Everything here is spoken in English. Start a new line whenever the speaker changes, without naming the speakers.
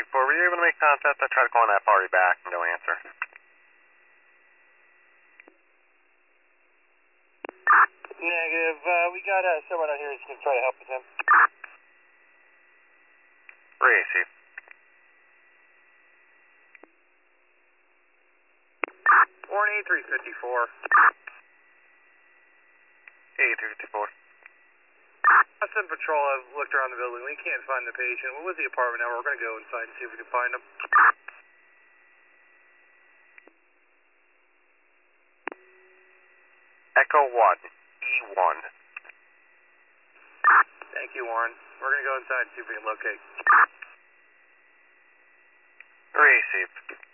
4, were you able to make contact? I tried calling that party back, no answer.
Negative. We got someone out here who's going to try to help with him.
Receive.
354.
8354.
I sent patrol. I've looked around the building. We can't find the patient. What was the apartment number? We're going to go inside and see if we can find him.
Echo 1, E1.
Thank you, Warren. We're going to go inside and see if we can locate.
Receive.